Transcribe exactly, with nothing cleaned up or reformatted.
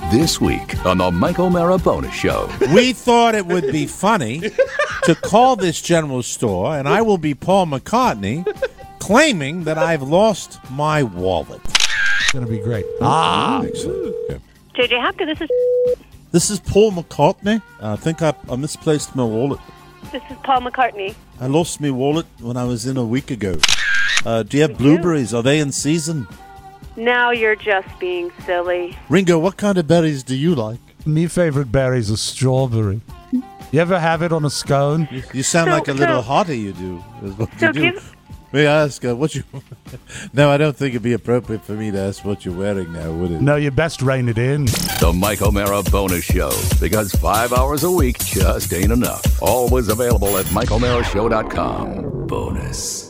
This week on the Mike O'Mara Bonus Show. We thought it would be funny to call this general store, and I will be Paul McCartney, claiming that I've lost my wallet. It's going to be great. Ah, excellent. Yeah. J J Hopka, this is This is Paul McCartney. I think I, I misplaced my wallet. this is Paul McCartney. I lost my wallet when I was in a week ago. Uh, do you have blueberries? Are they in season? Now you're just being silly. Ringo, what kind of berries do you like? My favorite berries are strawberry. You ever have it on a scone? You, you sound So- like a little so- hottie, you do. Is what So you do. give- May I ask, uh, what you... No, I don't think it'd be appropriate for me to ask what you're wearing now, would it? No, you best rein it in. The Mike O'Mara Bonus Show. Because five hours a week just ain't enough. Always available at Mike O'Mara Show dot com. Bonus.